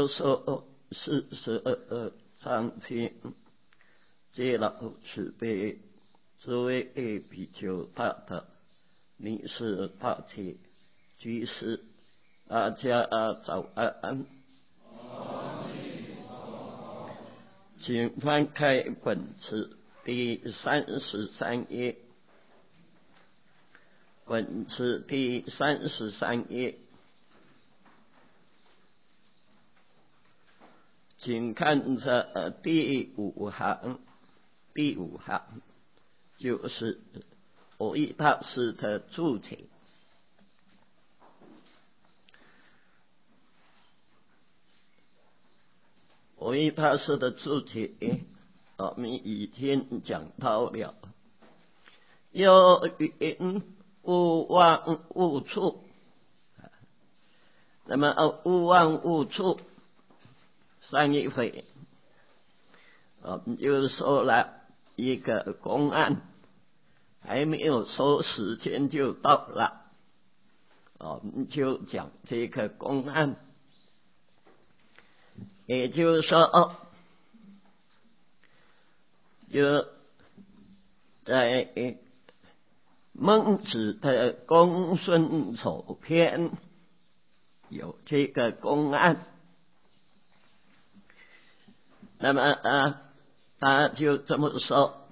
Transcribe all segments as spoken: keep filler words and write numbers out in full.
佛说四十二章经，皆老慈悲，诸位比丘大德，尼是大体居士，大家早安。请翻开本次第三十三页，本次第三十三页，请看这第五行，第五行就是蕅益大师的注解。蕅益大师的注解，我们已经讲到了。又云勿忘勿触，那么勿忘勿触，上一回我们就说了一个公案，还没有说时间就到了，我们就讲这个公案。也就是说，就在孟子的公孙丑篇有这个公案，那么啊，他就这么说：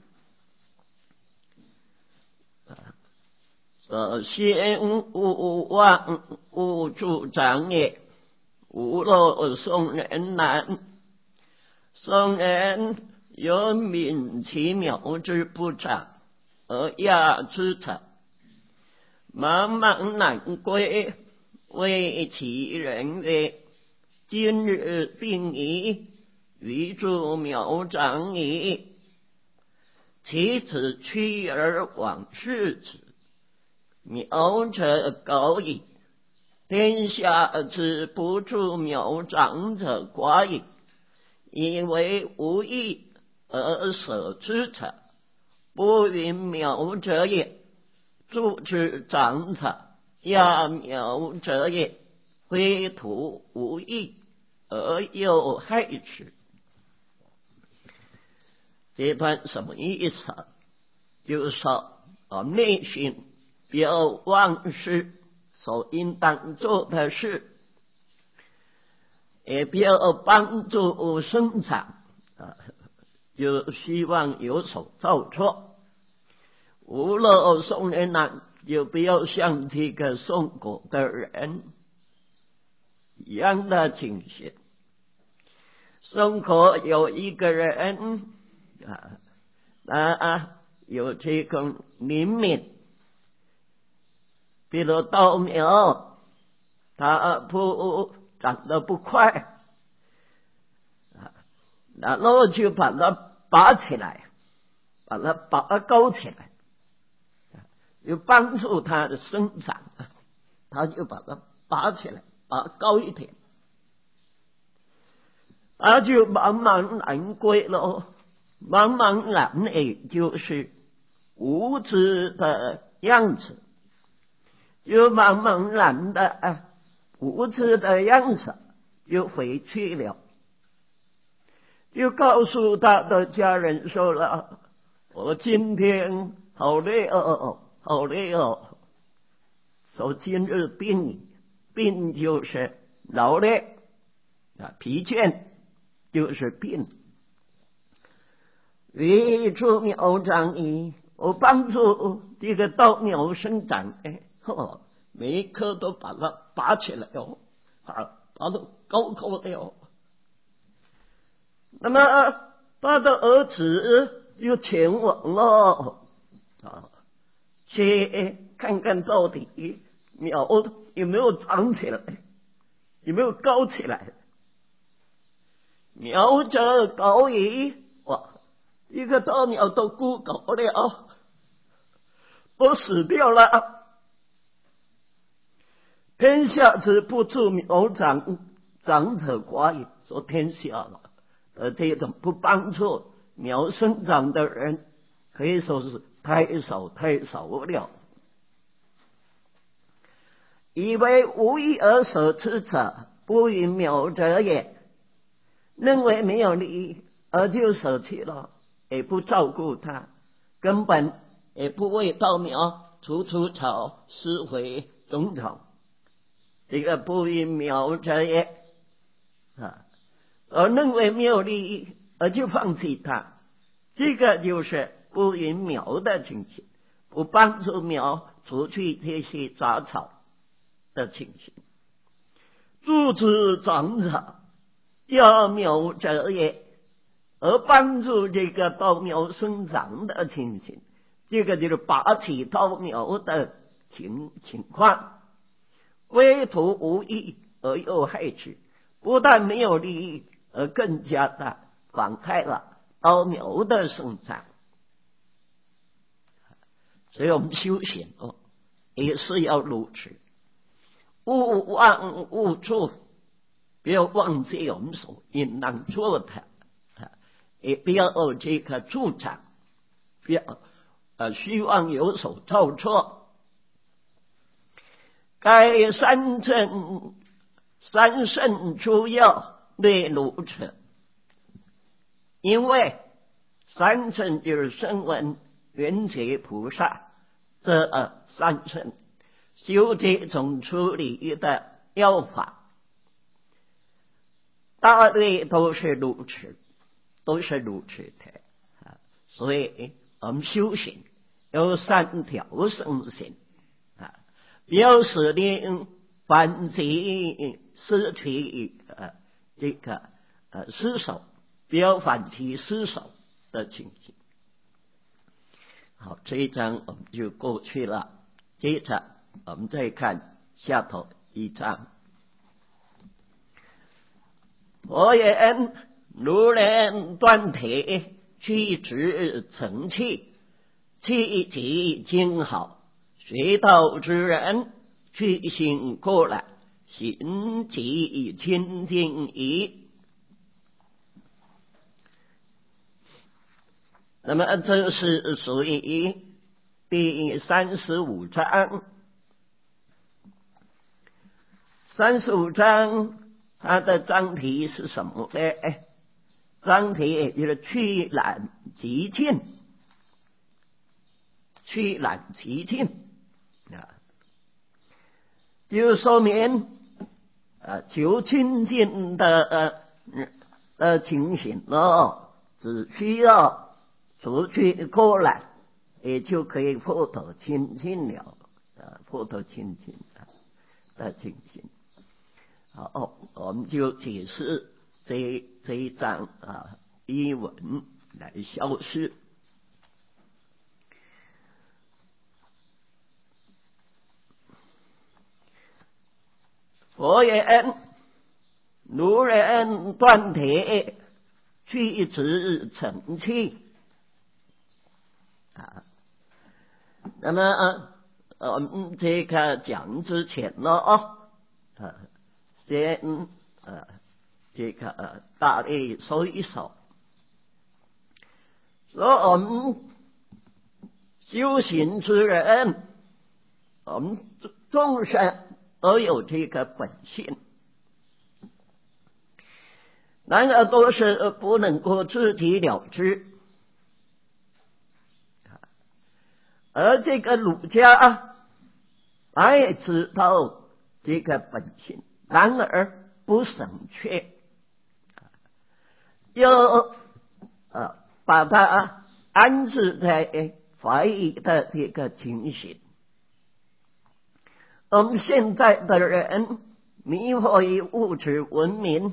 呃，先勿忘勿助长也。吾若宋人难，宋人有敏其苗之不长而亚之者，茫茫难归，谓其人曰：今日病矣，余助苗长矣。其子趋而往视之，苗者高矣。天下之不助苗长者寡矣，以为无益而舍之者，不云苗者也；助之长者，亚苗者也。非徒无益而又害之。这段什么意思？就是说，啊，内心不要忘失所应当做的事，也不要帮助生长，啊，就希望有所造作。无论宋人难，就不要像这个宋国的人一样的情形。宋国有一个人啊，啊有这个灵敏。比如稻苗，它不长得不快，然后就把它拔起来，把它拔高起来，就帮助它的生长，他就把它拔起来，拔高一点，他就茫茫然归了。茫茫然也就是无知的样子。就茫茫然的啊，无知的样子，就回去了，就告诉他的家人说了：我今天好累哦，好累哦。说今日病，病就是劳累啊，疲倦就是病。余助苗长矣，我帮助这个稻苗生长，哎。哦，每一棵都把它拔起来哦，啊，拔到高高的哦。那么他的儿子就前往了啊，去看看到底苗有没有长起来，有没有高起来。苗者高矣，哇，一个稻苗都枯槁了，都死掉了。天下之不助苗长长者寡矣。说天下了，呃，这种不帮助苗生长的人，可以说是太少太少了。以为无益而舍之者， 不与苗者也，认为没有利益而就舍弃了，也不照顾他，根本也不为稻苗除除草，施肥种种，这个不与苗者也啊，而认为没有利益而就放弃它，这个就是不与苗的情形，不帮助苗除去这些杂草的情形。助之长草，要苗者也，而帮助这个稻苗生长的情形，这个就是拔起稻苗的情情况。为图无益而又害之，不但没有利益，而更加的妨害了稻苗的生长。所以我们修行哦，也是要如此，勿忘勿助，不要忘记我们所应当做的，也不要这个助长，不要呃希望有所造错。该三正三圣诸要略如此，因为三圣就是声闻缘觉菩萨这三圣修这种处理的要法，大类都是如此，都是如此的。所以我们修行有三条圣行啊，不要使令反其失去呃这个呃失守，不要反其失守的情形。好，这一章我们就过去了，接着我们再看下头一章。佛言：如人断铁，去之成器，器极精好，学道之人，去行过来，行极清净矣。那么这是属于第三十五章。三十五章它的章题是什么呢？章题就是去懒极尽，去懒极尽啊，就说明啊求清净的呃呃情形哦，只需要除去过来，也就可以获得清净了啊，获得清净的情形。好，我们就解释这这一章啊译文来消失。佛言：如人断铁，去之成器啊。那么呃，我们这个讲之前呢哦，啊，先呃这个呃大力说一说，说我们修行之人，我们众生都有这个本性，然而都是不能够自己了知。而这个儒家他也知道这个本性，然而不省却，又呃把它安置在怀疑的这个情形。我们现在的人迷惑于物质文明，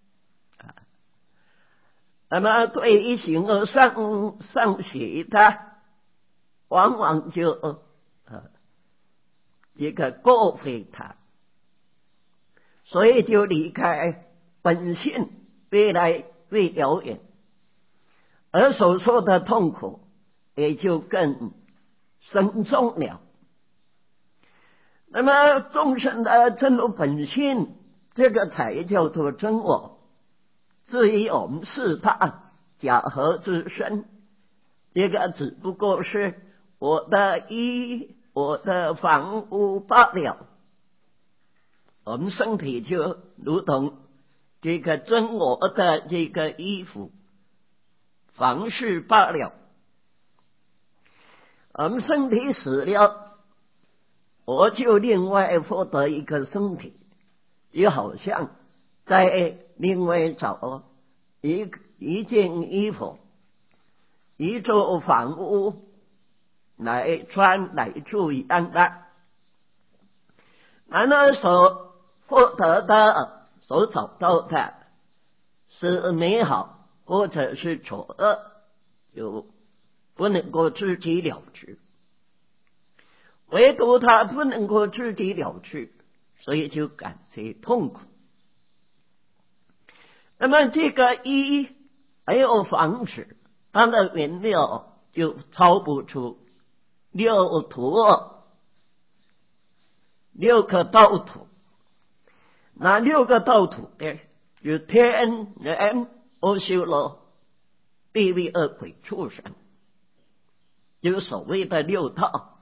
那么对于形而上上学的，往往就呃这个过非他，所以就离开本性越来越遥远，而所受的痛苦也就更深重了。那么众生的真如本性，这个才叫做真我。至于我们是他假合之身，这个只不过是我的衣，我的房屋罢了。 我们身体就如同这个真我的这个衣服，凡事罢了。我们身体死了，我就另外获得一个身体，也好像在另外找一一件衣服，一座房屋来穿来住一样的。然而所获得的、所找到的是美好或者是丑恶，就不能够自己了之。唯独他不能够自己了之，所以就感觉痛苦。那么这个一还有房子，它的原料就超不出六土，六个道土。那六个道土呢，就天人阿修罗地狱恶鬼畜生，就是所谓的六道。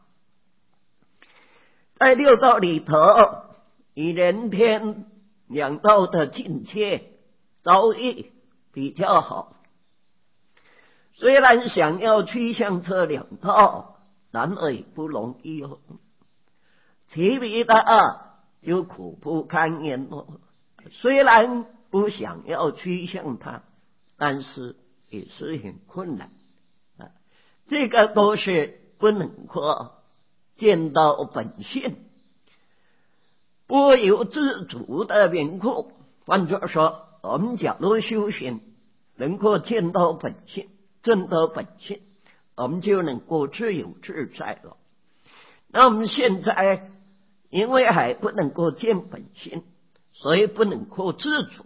在六道里头，以人天两道的境界遭遇比较好。虽然想要趋向这两道，然而也不容易哦。其余的就苦不堪言哦。虽然不想要趋向它，但是也是很困难啊。这个都是不能够见到本性，不由自主的缘故。换句话说，我们假如修行能够见到本性，证得本性，我们就能够自由自在了。那我们现在因为还不能够见本性，所以不能够自主。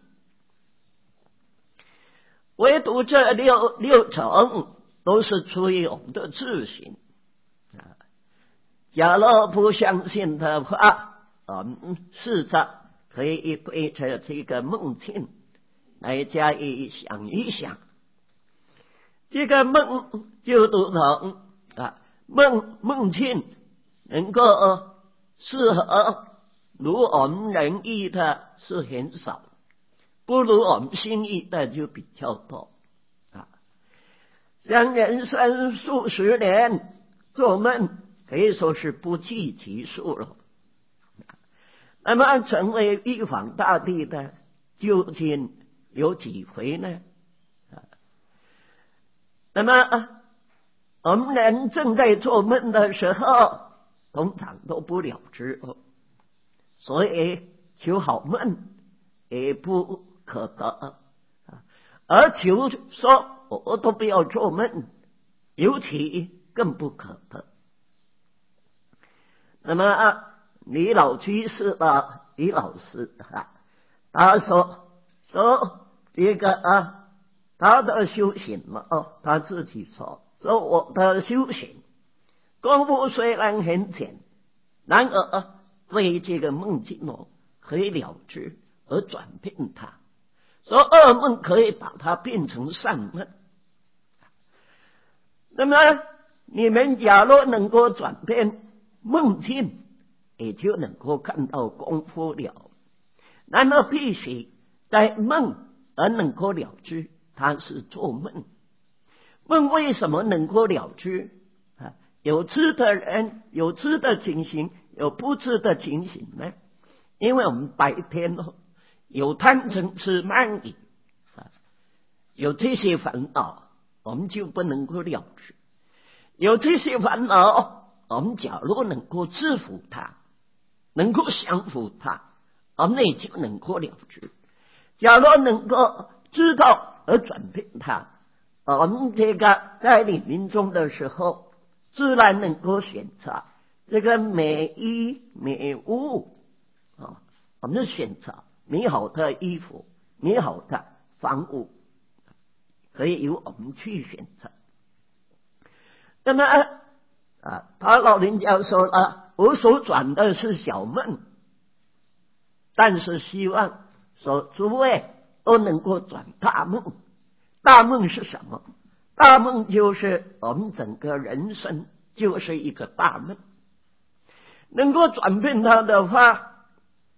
唯独这六六种都是出于我们的自性。假如不相信的话，我们试着可以对着这个梦境来加以想一想。这个梦就如同啊梦梦境能够适合如我们人意的是很少，不如我们心意的就比较多啊。像人生数十年做梦，可以说是不计其数了。那么成为玉皇大帝的究竟有几回呢？那么我们人正在做梦的时候，通常都不了之哦，所以求好梦也不可得，而求说我都不要做梦，尤其更不可得。那么李老居士的李老师啊，他说说这个啊。他的修行嘛，哦，他自己说说我的修行功夫虽然很浅，然而为这个梦境哦可以了之而转变它，说噩梦可以把它变成善梦。那么你们假如能够转变梦境，也就能够看到功夫了。那么必须在梦而能够了之。他是做梦，梦为什么能够了之？啊，有知的人有知的情形，有不知的情形呢？因为我们白天哦有贪嗔痴慢疑啊，有这些烦恼，我们就不能够了之。有这些烦恼，我们假如能够制服它，能够降服它，我们也就能够了之。假如能够知道而转变它，我们这个在临命终的时候，自然能够选择这个美衣美物啊，我们选择美好的衣服、美好的房屋，可以由我们去选择。那么啊，他老人家说了，我所转的是小梦，但是希望说诸位都能够转大梦。大梦是什么？大梦就是我们整个人生就是一个大梦，能够转变它的话，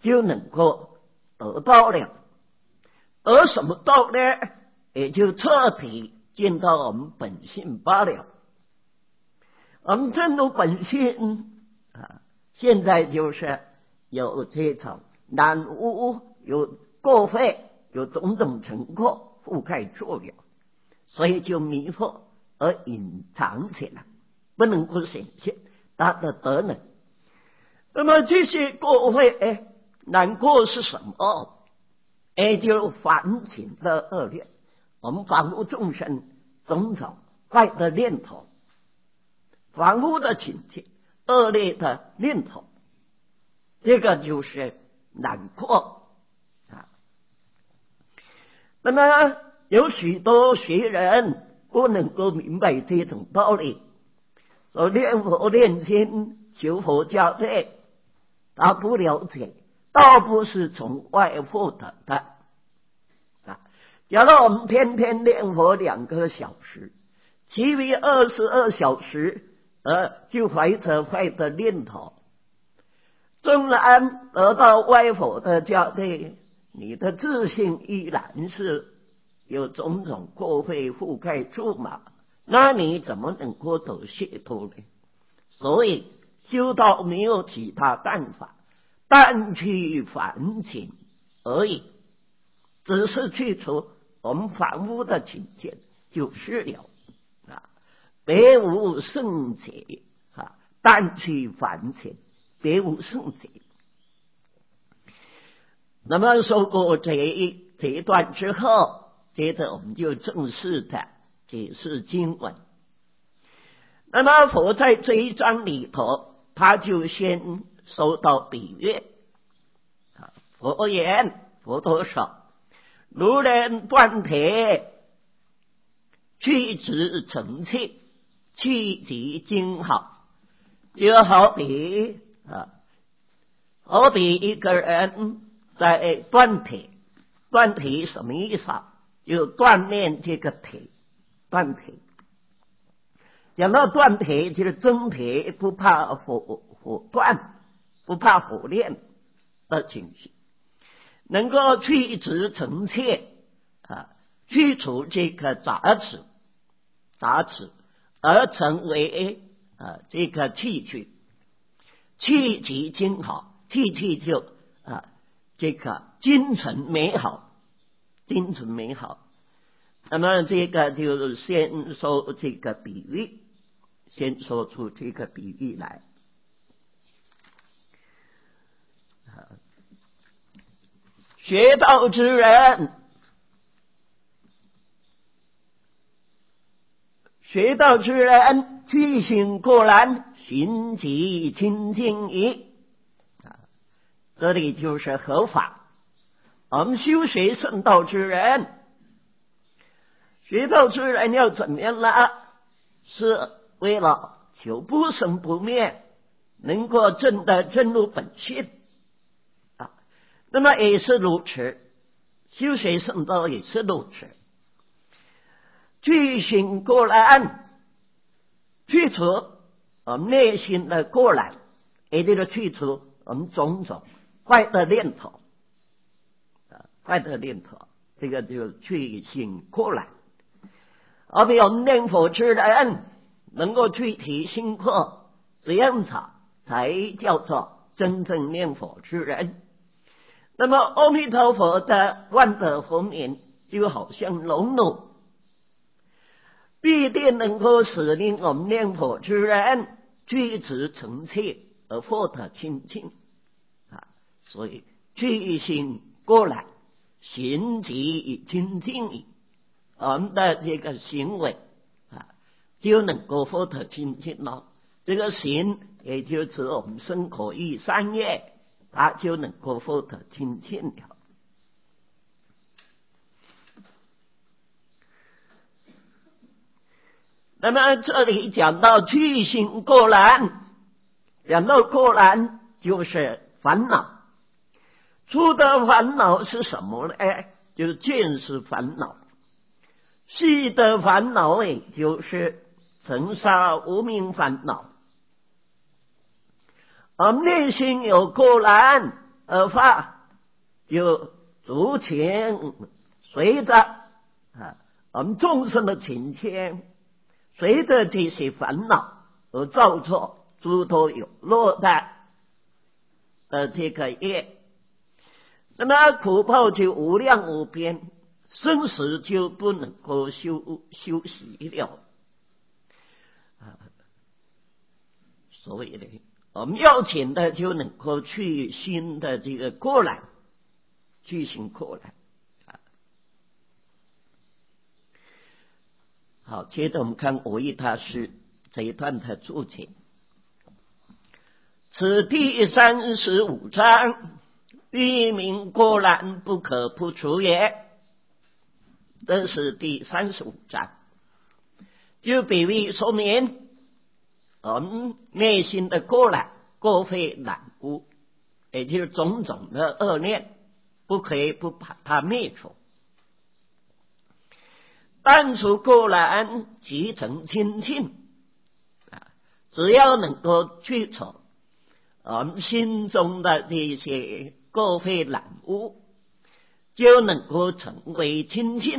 就能够得到了。得什么道呢？也就彻底见到我们本性罢了。我们正入本性啊，现在就是有这种染污，有过废，有种种情况覆盖住了，所以就迷惑而隐藏起来，不能够显现它的德能。那么这些过废，哎，难过是什么？哎，就反情的恶劣。我们凡夫众生种种坏的念头，凡夫的情境，恶劣的念头，这个就是难过啊。那么有许多学人不能够明白这种道理，说念佛念经求佛加被，他不了解，倒不是从外获得的啊。假如我们天天念佛两个小时，其余二十二小时呃，就怀着坏的念头，纵然得到外佛的加被，你的自信依然是有种种过废覆盖住嘛，那你怎么能够得解脱呢？所以修道没有其他办法，但去反省而已，只是去除我们凡夫的情见就是了啊，别无圣解啊，但去反省，别无圣解。那么说过这一这一段之后，接着我们就正式的解释经文。那么佛在这一章里头，他就先说到比喻。佛言：佛陀说，如人断铁，去之成器，气极精好，就好比啊，好比一个人在锻铁。锻铁什么意思啊？就锻炼这个铁，锻铁。讲到锻铁，就是真铁不怕火火锻，不怕火炼的情形，能够去之成器啊，去除这个杂质，杂质而成为啊这个器具，气极精好，器具就啊这个精纯美好，精纯美好。那么这个就先说这个比喻，先说出这个比喻来。学道之人，学道之人，具心果然，行己清净矣。这里就是合法。我们修学圣道之人，学道之人要怎么样呢？是为了求不生不灭，能够证得真如本性啊。那么也是如此，修学圣道也是如此。具心果然，去除我们内心的过染，也就是去除我们种种坏的念头啊，坏的念头，这个就去心果然。而比我们念佛之人能够具体心魄，这样子才叫做真正念佛之人。那么阿弥陀佛的万德佛名就好像龙弩，必定能够使令我们念佛之人具足成器而获得清净啊。所以具心果然，行己清净矣。我们的这个行为啊，就能够获得清净了。这个行也就是我们身口意三业，它就能够获得清净了。那么这里讲到具心果然，讲到果然就是烦恼。初的烦恼是什么呢？就是见识烦恼。细的烦恼也就是尘沙无明烦恼。而内心有果然， 而发，就逐渐随着啊我们众生的情牵，随着这些烦恼而造作诸多有落的呃这个业，那么苦报就无量无边，生死就不能够休休息了啊。所以呢，我们要紧的就能够去新的这个过来，去行过来啊。好，接着我们看我一大师这一段的注解。此第三十五章，欲明过难不可不除也。这是第三十五章，就比喻说明我们内心的过难、过非懒污，也就是种种的恶念，不可以不把它灭除。但除过难，即成清净啊！只要能够去除我们心中的这些过非懒污，就能够成为清净，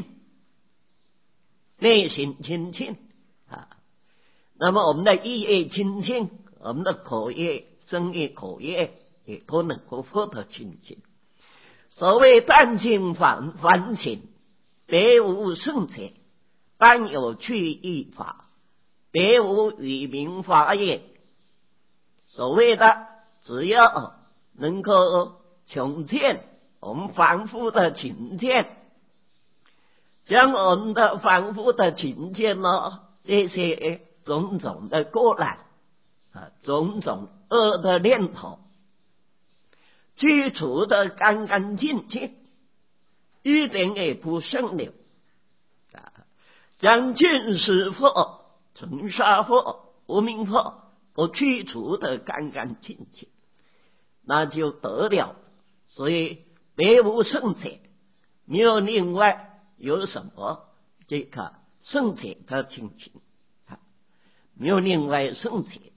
内心清净啊。那么我们的意业清净，我们的口业、身业、口业也都能够获得清净。所谓断尽烦烦情，别无圣者，但有去意法，别无语明法也。所谓的只要能够穷见我们凡夫的情见，将我们的凡夫的情见呢，这些种种的过难啊，种种恶的念头去除的干干净净，一点也不剩留啊！将尽实佛、尘沙佛、无明佛都去除的干干净净，那就得了。所以别无圣者，没有另外有什么这个圣者的情形，没有另外圣者